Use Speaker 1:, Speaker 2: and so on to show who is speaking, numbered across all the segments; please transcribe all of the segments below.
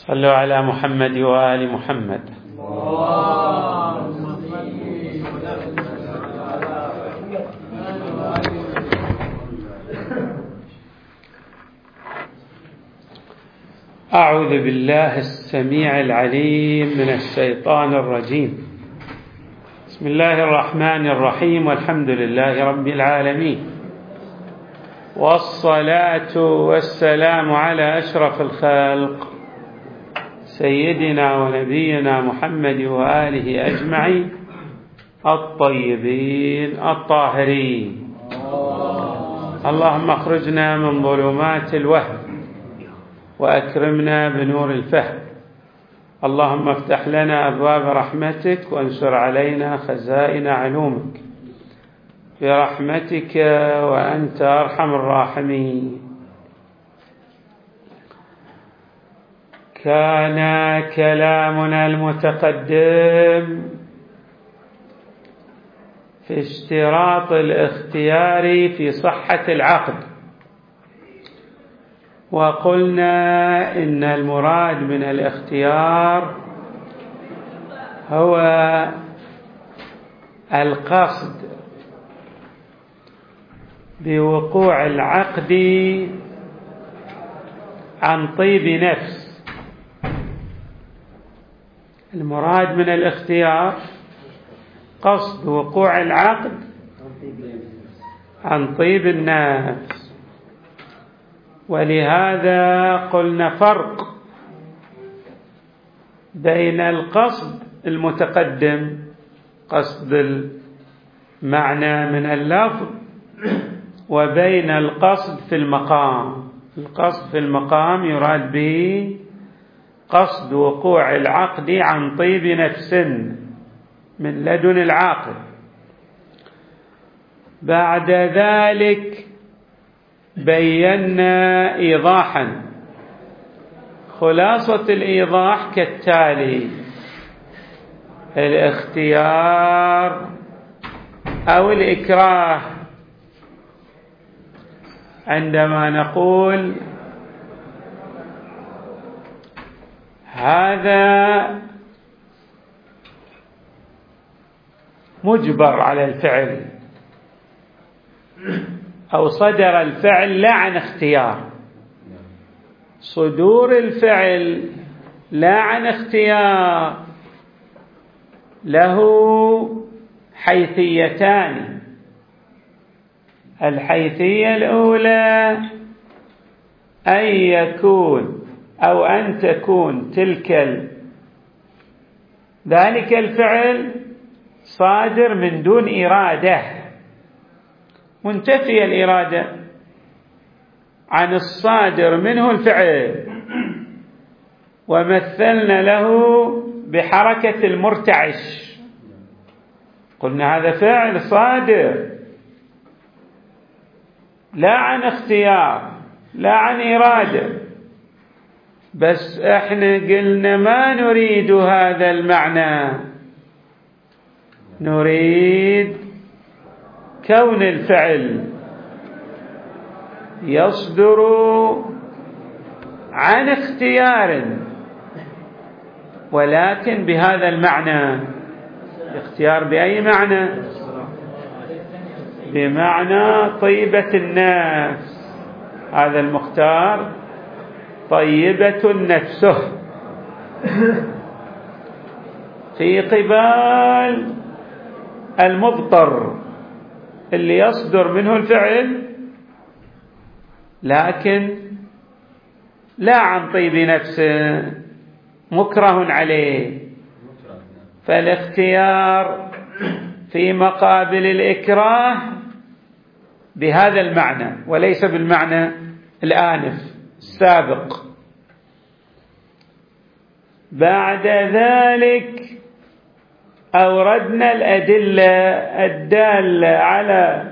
Speaker 1: صلوا على محمد وآل محمد. أعوذ بالله السميع العليم من الشيطان الرجيم. بسم الله الرحمن الرحيم، والحمد لله رب العالمين، والصلاة والسلام على أشرف الخلق سيدنا ونبينا محمد وآله أجمعين الطيبين الطاهرين. اللهم اخرجنا من ظلمات الوهم وأكرمنا بنور الفهم. اللهم افتح لنا أبواب رحمتك وانشر علينا خزائن علومك برحمتك وأنت أرحم الراحمين. كان كلامنا المتقدم في اشتراط الاختيار في صحة العقد، وقلنا إن المراد من الاختيار هو القصد بوقوع العقد عن طيب نفس. المراد من الاختيار قصد وقوع العقد عن طيب النفس، ولهذا قلنا فرق بين القصد المتقدم، قصد المعنى من اللفظ، وبين القصد في المقام. القصد في المقام يراد به قصد وقوع العقد عن طيب نفس من لدن العاقل. بعد ذلك بينا إيضاحا، خلاصة الإيضاح كالتالي: الاختيار أو الإكراه، عندما نقول هذا مجبر على الفعل أو صدر الفعل لا عن اختيار، صدور الفعل لا عن اختيار له حيثيتان. الحيثية الأولى أن يكون أو أن تكون ذلك الفعل صادر من دون إرادة، منتفي الإرادة عن الصادر منه الفعل، ومثلنا له بحركة المرتعش. قلنا هذا فعل صادر لا عن اختيار لا عن إرادة، بس احنا قلنا ما نريد هذا المعنى، نريد كون الفعل يصدر عن اختيار، ولكن بهذا المعنى. اختيار بأي معنى؟ بمعنى طيبة النفس، هذا المختار طيبة نفسه في قبال المضطر اللي يصدر منه الفعل لكن لا عن طيب نفسه، مكره عليه. فالاختيار في مقابل الإكراه بهذا المعنى وليس بالمعنى الآنف السابق. بعد ذلك أوردنا الأدلة الدالة على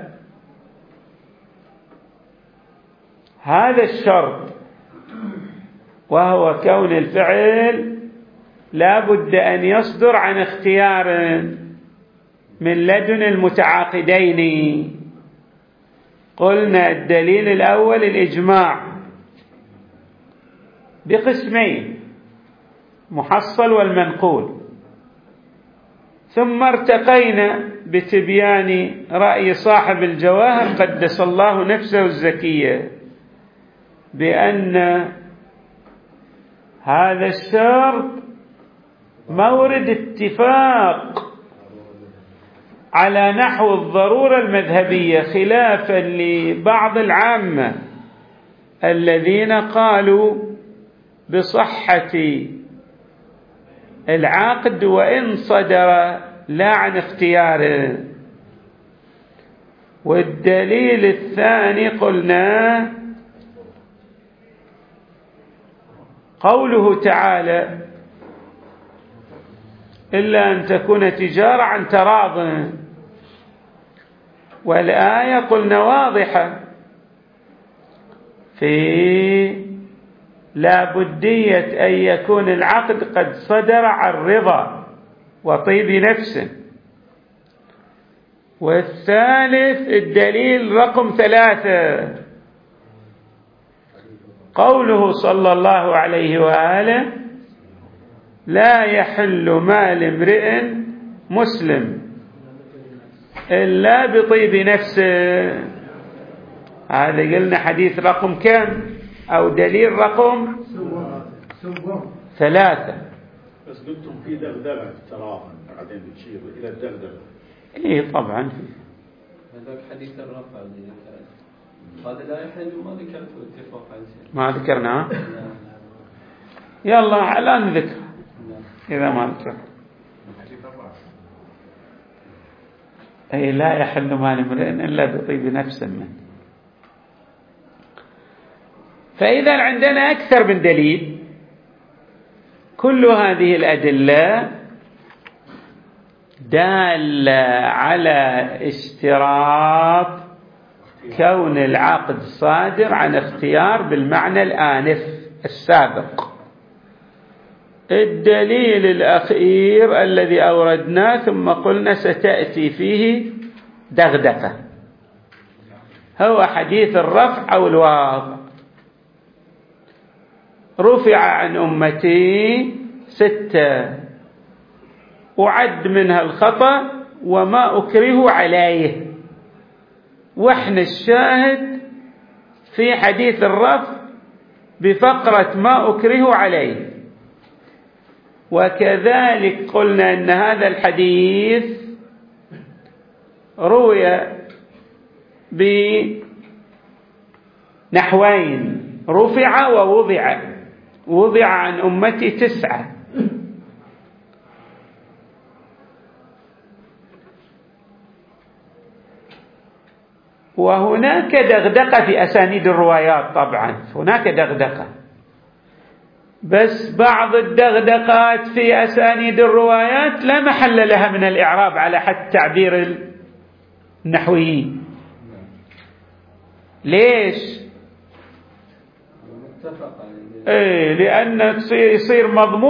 Speaker 1: هذا الشرط، وهو كون الفعل لا بد أن يصدر عن اختيار من لدن المتعاقدين. قلنا الدليل الأول الإجماع بقسمين: المحصل والمنقول. ثم ارتقينا بتبيان رأي صاحب الجواهر قدس الله نفسه الزكية بأن هذا الشرط مورد اتفاق على نحو الضرورة المذهبية، خلافا لبعض العامة الذين قالوا بصحة العقد وإن صدر لا عن اختياره. والدليل الثاني قلنا قوله تعالى إلا أن تكون تجارة عن تراض، والآية قلنا واضحة في لا بدية أن يكون العقد قد صدر عن رضا وطيب نفس. والثالث الدليل رقم 3 قوله صلى الله عليه وآله لا يحل مال امرئ مسلم إلا بطيب نفسه. هذا قلنا حديث رقم كم أو دليل رقم 3.
Speaker 2: بس قلتم في دغدغة تراضا بعدين بتشير إلى الدغدغة.
Speaker 1: إيه طبعا
Speaker 3: هذاك حديث الرفع هذا لا يحل ما ذكرته اتفاق عن شيء
Speaker 1: ما ذكرناه. يلا الآن ذكر إذا ما ذكر. أي لا يحل مال امرئ إلا بطيب نفس منه. فإذا عندنا أكثر من دليل، كل هذه الأدلة دالة على اشتراط كون العقد صادر عن اختيار بالمعنى الآنف السابق. الدليل الأخير الذي أوردناه ثم قلنا ستأتي فيه دغدغة هو حديث الرفع أو الواضع. رفع عن أمتي 6 وعد منها الخطأ وما أكره عليه، وإحنا الشاهد في حديث الرفع بفقرة ما أكره عليه. وكذلك قلنا أن هذا الحديث روي بنحوين، رفع ووضع. وضع عن أمتي 9. وهناك دغدغة في أسانيد الروايات، طبعا هناك دغدغة، بس بعض الدغدغات في أسانيد الروايات لا محل لها من الإعراب على حد تعبير النحويين. ليش؟ لأن يصير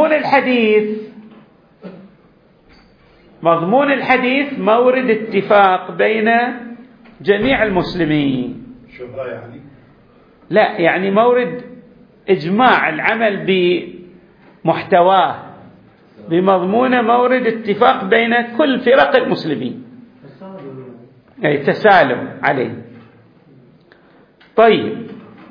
Speaker 1: مضمون الحديث مورد اتفاق بين جميع المسلمين.
Speaker 2: شبهة يعني؟
Speaker 1: لا، يعني مورد إجماع العمل بمحتواه بمضمونه، مورد اتفاق بين كل فرق المسلمين، أي تسالم عليه. طيب،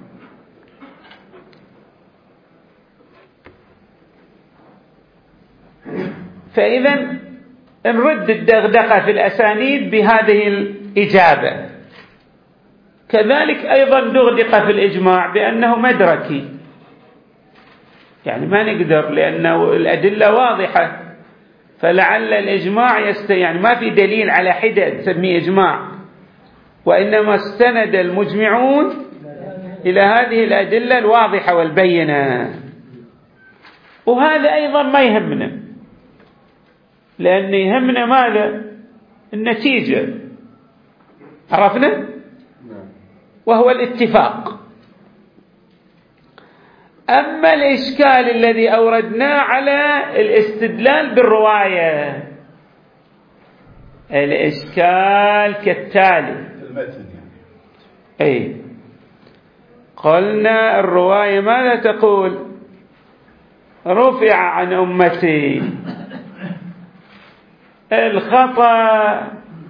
Speaker 1: فإذا نرد الدغدغة في الأسانيد بهذه الإجابة. كذلك أيضا دغدغة في الإجماع بأنه مدركي، يعني ما نقدر لأنه الأدلة واضحة، فلعل الإجماع يعني ما في دليل على حدة تسميه إجماع، وإنما استند المجمعون إلى هذه الأدلة الواضحة والبينة. وهذا أيضا ما يهمنا، لأن يهمنا ماذا؟ النتيجة، عرفنا؟ وهو الاتفاق. أما الإشكال الذي أوردناه على الاستدلال بالرواية، الإشكال كالتالي. أي، قلنا الرواية ماذا تقول؟ رفع عن أمتي الخطأ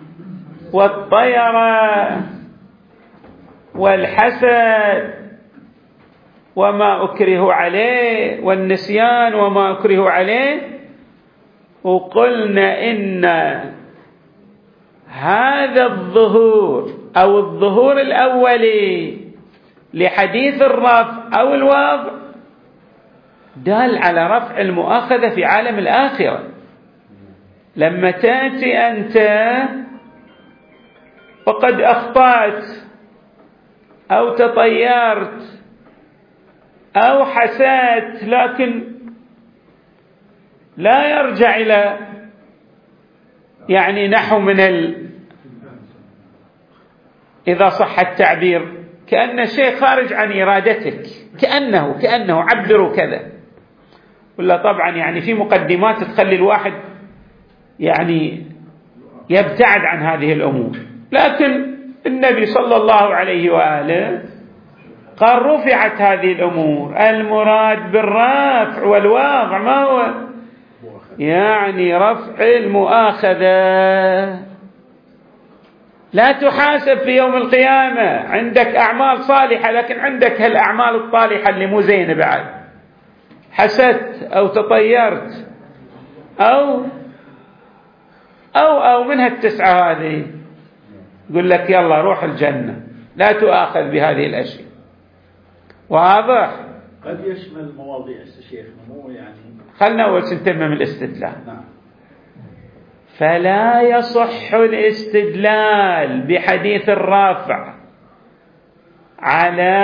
Speaker 1: والطيرة والحسد وما أكره عليه والنسيان وما أكره عليه، وقلنا إن هذا الظهور أو الظهور الأولي لحديث الرفع أو الوضع دال على رفع المؤاخذة في عالم الآخرة. لما تأتي أنت وقد أخطأت أو تطيرت أو حسدت لكن لا يرجع إلى يعني نحو من إذا صح التعبير كأن الشيء خارج عن إرادتك، كأنه عبروا كذا، ولا طبعا يعني في مقدمات تخلي الواحد يعني يبتعد عن هذه الأمور. لكن النبي صلى الله عليه وآله قال رفعت هذه الأمور. المراد بالرفع والوضع ما هو؟ يعني رفع المؤاخذة. لا تحاسب في يوم القيامة، عندك أعمال صالحة لكن عندك هالأعمال الطالحة اللي مو زينة بعد، حسدت أو تطيرت أو من هالتسعة هذه، يقول لك يلا روح الجنة، لا تؤاخذ بهذه الأشياء. واضح؟
Speaker 2: قد يشمل مواضيع الشيخ مو يعني.
Speaker 1: خلنا أول نتمم الاستدلال.
Speaker 2: نعم.
Speaker 1: فلا يصح الاستدلال بحديث الرافع على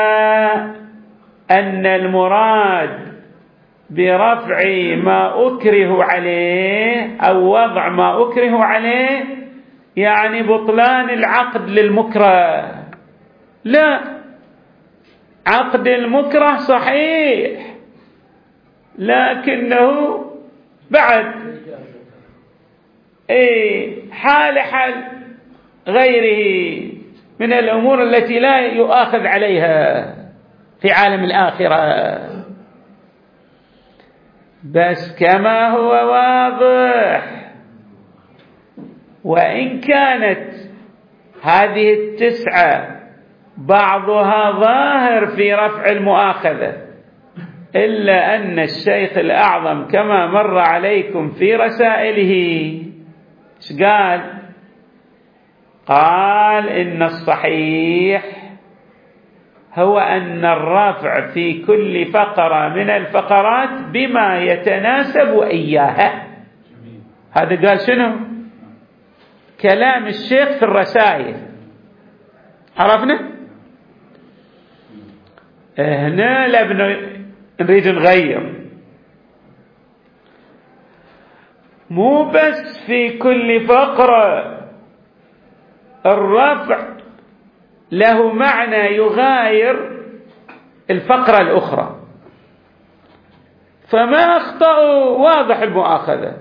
Speaker 1: أن المراد برفع ما أكره عليه أو وضع ما أكره عليه يعني بطلان العقد للمكره. لا، عقد المكره صحيح لكنه بعد حال غيره من الأمور التي لا يؤاخذ عليها في عالم الآخرة. بس كما هو واضح، وإن كانت هذه التسعة بعضها ظاهر في رفع المؤاخذة، إلا أن الشيخ الأعظم كما مر عليكم في رسائله إيش قال إن الصحيح هو أن الرفع في كل فقرة من الفقرات بما يتناسب إياها. هذا قال شنو؟ كلام الشيخ في الرسائل. عرفنا؟ هنا نريد نغير، مو بس في كل فقرة الرفع له معنى يغاير الفقرة الأخرى، فما أخطأوا واضح المؤاخذة،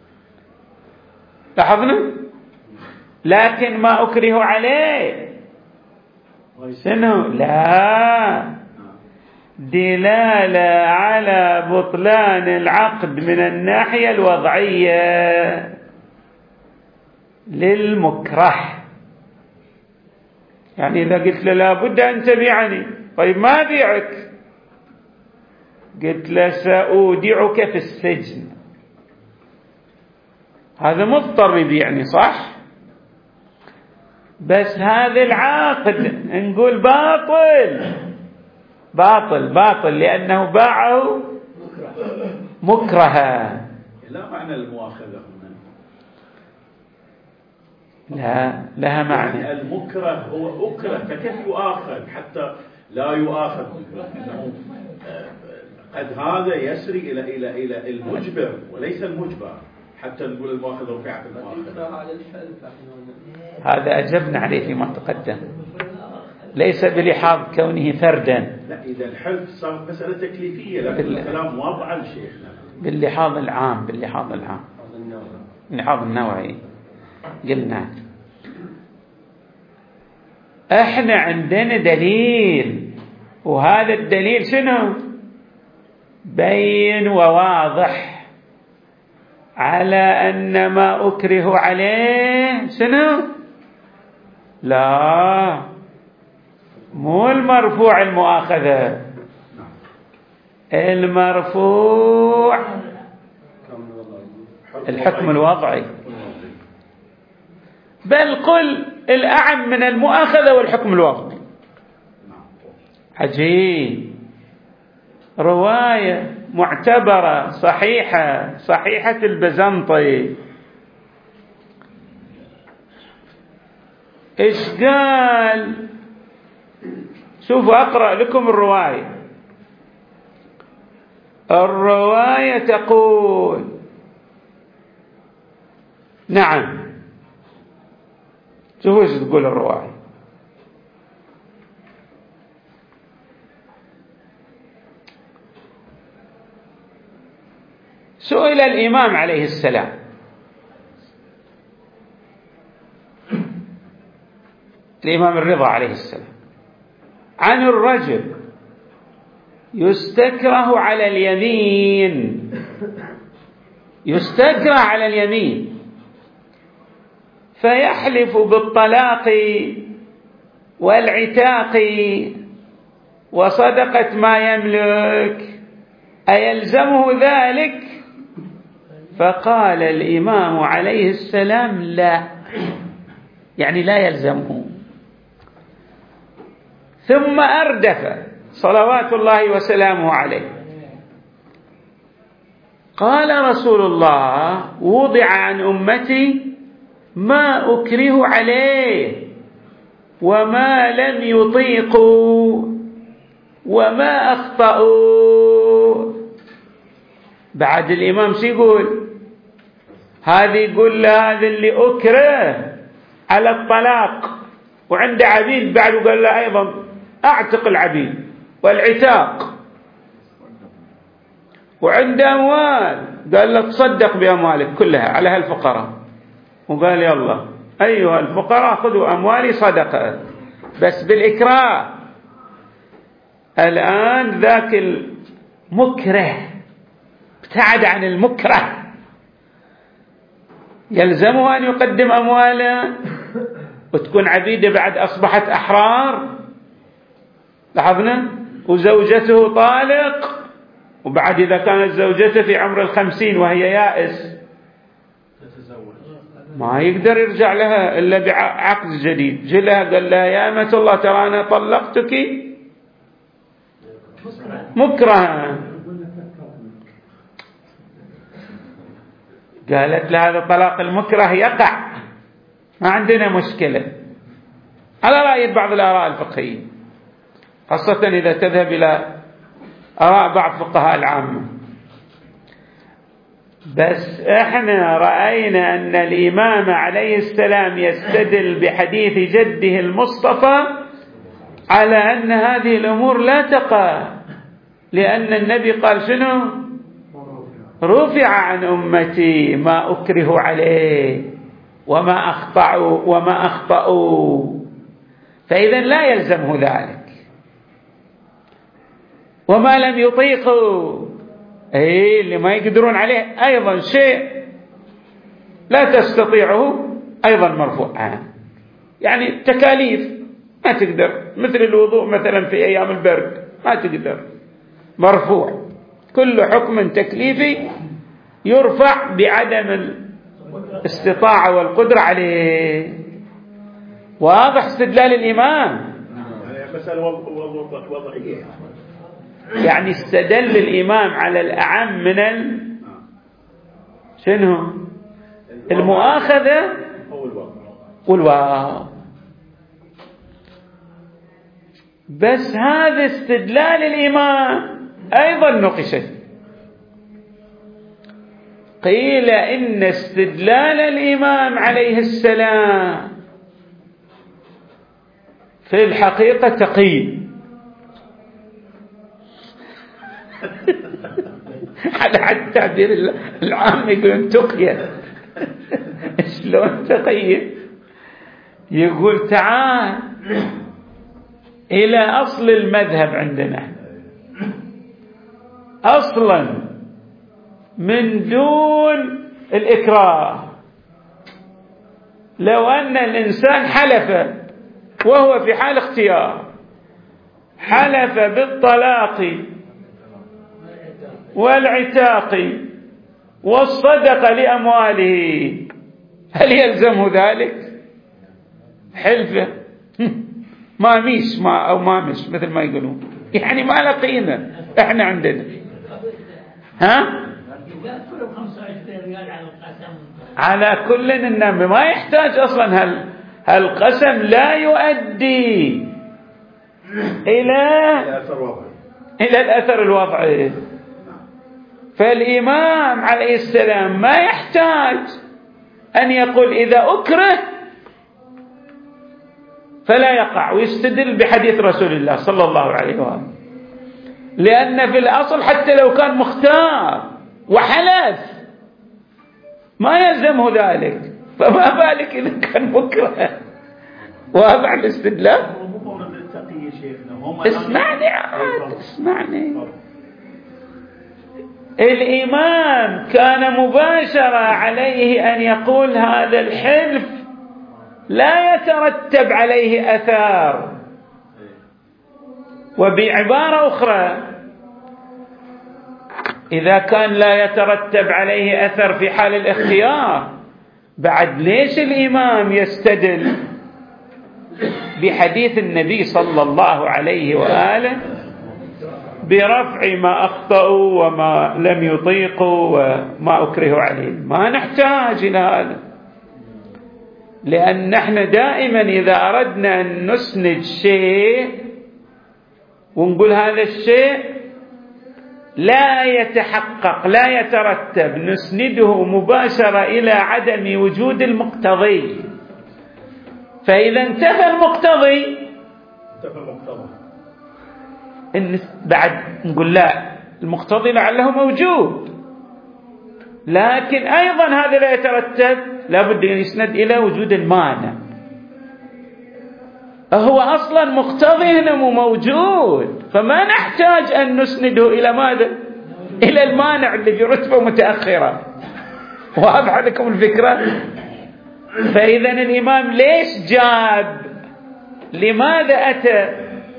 Speaker 1: لاحظنا؟ لكن ما أكره عليه شنو؟ لا، دلالة على بطلان العقد من الناحية الوضعية للمكره. يعني إذا قلت له لابد أن تبيعني، طيب ما أبيعك، قلت له سأودعك في السجن، هذا مضطر يبيعني صح؟ بس هذا العقد نقول باطل لأنه باعه مكرها.
Speaker 2: لا معنى المؤاخذة هنا.
Speaker 1: لا، لها معنى.
Speaker 2: يعني المكره هو أكره، فكيف يؤاخذ حتى لا يؤاخذ؟ قد هذا يسري إلى المجبر وليس المجبر، حتى نقول المؤاخذة رفعت المؤاخذة.
Speaker 1: هذا أجبنا عليه فيما تقدم، ليس بلحاظ كونه فردا.
Speaker 2: لا، إذا الحلف صار مسألة تكليفية، لكن الكلام واضح لشيخنا
Speaker 1: باللحاظ العام، اللحاظ النوعي. قلنا احنا عندنا دليل، وهذا الدليل شنو؟ بين وواضح على أن ما أكره عليه شنو؟ لا، مو المرفوع المؤاخذة، المرفوع الحكم الوضعي، بل قل الأعم من المؤاخذة والحكم الوضعي. عجيب، رواية معتبرة صحيحة، صحيحة البزنطي، إيش قال؟ شوفوا أقرأ لكم الرواية. الرواية تقول نعم، شوفوا ايش تقول الرواية. سئل الإمام عليه السلام الإمام الرضا عليه السلام عن الرجل يستكره على اليمين، يستكره على اليمين، فيحلف بالطلاق والعتاق وصدقة ما يملك، أيلزمه ذلك؟ فقال الإمام عليه السلام لا، يعني لا يلزمه. ثم أردف صلوات الله وسلامه عليه، قال رسول الله وضع عن أمتي ما أكره عليه وما لم يطيقوا وما أخطأوا. بعد الإمام شو يقول؟ هذه يقول له هذا اللي أكره على الطلاق وعنده عبيد بعد، وقال له أيضا أعتق العبيد والعتاق، وعنده أموال قال له تصدق بأموالك كلها على هالفقراء، وقال يلا أيها الفقراء خذوا أموالي صدقة، بس بالإكراه. الآن ذاك المكره ابتعد عن المكره، يلزمه أن يقدم أمواله وتكون عبيدة بعد أصبحت أحرار، لاحظنا، وزوجته طالق، وبعد إذا كانت زوجته في عمر 50 وهي يائس ما يقدر يرجع لها إلا بعقد جديد. جلها قال لها يا أمة الله ترى أنا طلقتك مكرها، قالت له هذا طلاق المكره يقع، ما عندنا مشكلة، على رأي بعض الآراء الفقهية، خاصة إذا تذهب إلى آراء بعض فقهاء العامة. بس احنا رأينا أن الإمام عليه السلام يستدل بحديث جده المصطفى على أن هذه الأمور لا تقع، لأن النبي قال شنو؟ رفع عن أمتي ما أكره عليه وما أخطأوا، فإذا لا يلزمه ذلك. وما لم يطيقوا، اللي ما يقدرون عليه أيضا شيء لا تستطيعه أيضا مرفوع، يعني تكاليف ما تقدر، مثل الوضوء مثلا في أيام البرد ما تقدر، مرفوع. كل حكم تكليفي يرفع بعدم الاستطاعة والقدرة عليه. واضح استدلال الإمام؟
Speaker 2: مسألة وضعية،
Speaker 1: يعني استدل الإمام على الأعم من شنو؟ المؤاخذة والواو. بس هذا استدلال الإمام أيضا نقشت، قيل إن استدلال الإمام عليه السلام في الحقيقة تقي على التعبير العام يقولون تقية. شلون تقية؟ يقول تعال إلى أصل المذهب عندنا، أصلا من دون الإكراه. لو أن الإنسان حلف وهو في حال اختيار، حلف بالطلاق والعتاق والصدقة لأمواله، هل يلزمه ذلك؟ حلفه ما ميش أو ما مش مثل ما يقولون، يعني ما له قيمة احنا عندنا. ها؟ على كل النمي ما يحتاج أصلا هالقسم لا يؤدي إلى الأثر الوضعي. فالإمام عليه السلام ما يحتاج أن يقول إذا أكره فلا يقع، ويستدل بحديث رسول الله صلى الله عليه وآله، لأن في الأصل حتى لو كان مختار وحلف ما يلزمه ذلك، فما بالك إذا كان مكره. وابع الاستدلال. اسمعني الإمام كان مباشرة عليه أن يقول هذا الحلف لا يترتب عليه أثار. وبعبارة أخرى، إذا كان لا يترتب عليه أثر في حال الاختيار، بعد ليش الإمام يستدل بحديث النبي صلى الله عليه وآله برفع ما أخطأوا وما لم يطيقوا وما أكرهوا عليه؟ ما نحتاج إلى هذا، لأن نحن دائما إذا أردنا أن نسند شيء ونقول هذا الشيء لا يتحقق لا يترتب، نسنده مباشرة إلى عدم وجود المقتضي. فإذا انتفى المقتضي بعد نقول لا، المقتضي لعله موجود، لكن أيضا هذا لا يترتب، لابد أن يسند إلى وجود المانع. هو أصلا مقتضي هنا موجود، فما نحتاج أن نسنده إلى ماذا؟ إلى المانع اللي في رتبة متأخرة. واضح لكم الفكرة؟ فإذا الإمام ليش جاب، لماذا أتى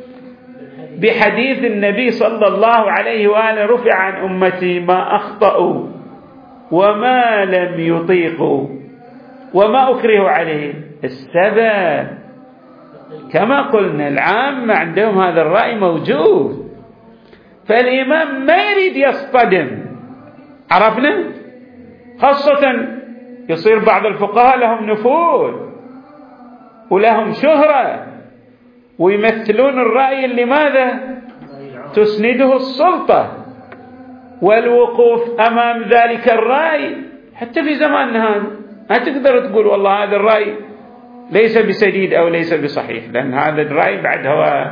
Speaker 1: بحديث النبي صلى الله عليه وآله رفع عن أمتي ما أخطأوا وما لم يطيقوا وما أكرهوا عليه؟ السبب كما قلنا العامة عندهم هذا الرأي موجود، فالإمام ما يريد يصطدم. عرفنا؟ خاصة يصير بعض الفقهاء لهم نفوذ ولهم شهرة ويمثلون الرأي اللي ماذا تسنده السلطة، والوقوف أمام ذلك الرأي حتى في زماننا هذا ما تقدر تقول والله هذا الرأي ليس بسديد أو ليس بصحيح، لأن هذا الرأي بعد هو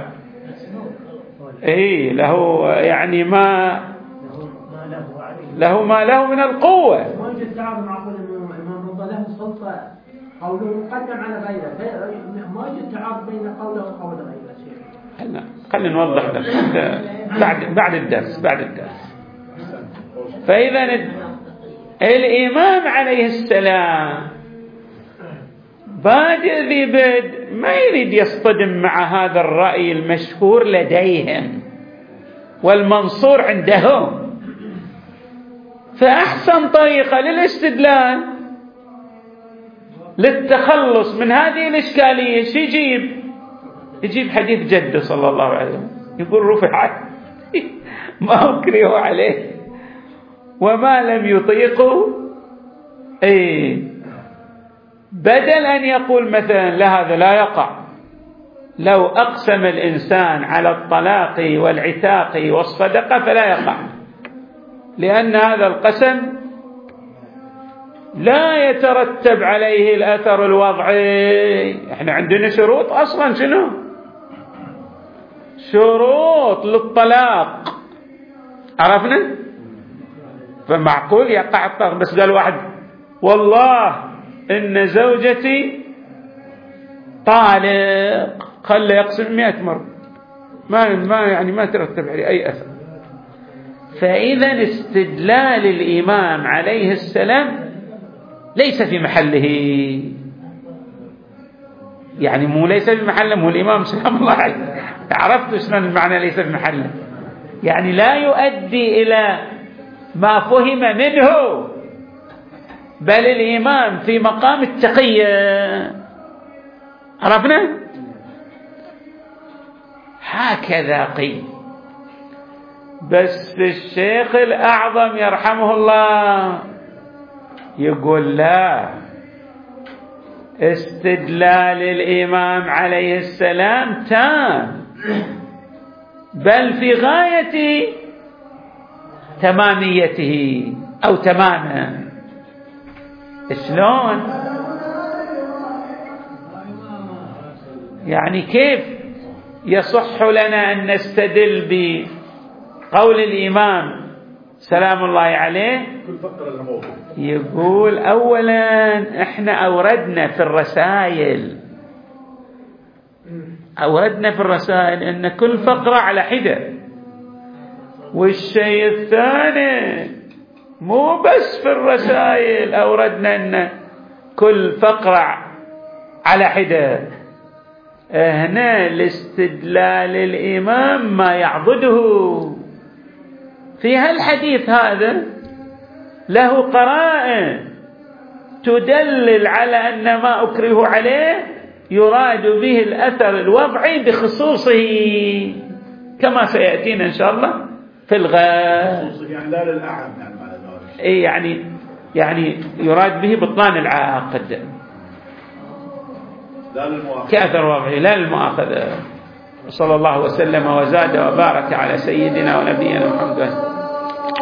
Speaker 1: له يعني ما له من القوة.
Speaker 4: ما يوجد تعارض مع قول الإمام رضا له سلطة، قوله مقدم على غيره، ما يوجد تعارض بين قوله وقول غيره.
Speaker 1: خلينا نوضح بعد الدرس. فإذا الإمام عليه السلام بادئ ذي بدء ما يريد يصطدم مع هذا الرأي المشهور لديهم والمنصور عندهم، فأحسن طريقة للاستدلال للتخلص من هذه الإشكالية شو يجيب حديث جده صلى الله عليه وسلم يقول رفع ما أكرهوا عليه وما لم يطيقوا. بدل أن يقول مثلا لا هذا لا يقع، لو أقسم الإنسان على الطلاق والعتاق والصدقة فلا يقع، لأن هذا القسم لا يترتب عليه الأثر الوضعي. احنا عندنا شروط أصلا، شنو شروط للطلاق؟ عرفنا؟ فمعقول يقع الطلاق بس قال واحد والله إن زوجتي طالق، خلى يقسم 100 مرة، ما يعني ما ترتب عليه أي أثر. فإذا استدلال الإمام عليه السلام ليس في محله، يعني مو ليس في محله، مو الإمام سلام الله عليه، عرفت شنو المعنى ليس في محله؟ يعني لا يؤدي إلى ما فهم منه، بل الإمام في مقام التقية. عرفنا؟ هكذا قيل. بس الشيخ الأعظم يرحمه الله يقول لا، استدلال الإمام عليه السلام تام، بل في غاية تماميته أو تمامه. شلون؟ يعني كيف يصح لنا أن نستدل بقول الإمام سلام الله عليه؟ يقول أولا احنا أوردنا في الرسائل أن كل فقرة على حدة، والشيء الثاني مو بس في الرسائل أوردنا أن كل فقرة على حدة، هنا الاستدلال الإمام ما يعضده في هالحديث هذا له قرائن تدلل على أن ما أكره عليه يراد به الأثر الوضعي بخصوصه، كما سيأتينا إن شاء الله في الغد.
Speaker 2: يعني لا للأعم
Speaker 1: يعني يراد به بطلان العقد
Speaker 2: لا للمؤاخذة،
Speaker 1: كأثر وضعي لا للمؤاخذة. صلى الله وسلم وزاد وبارك على سيدنا ونبينا محمد.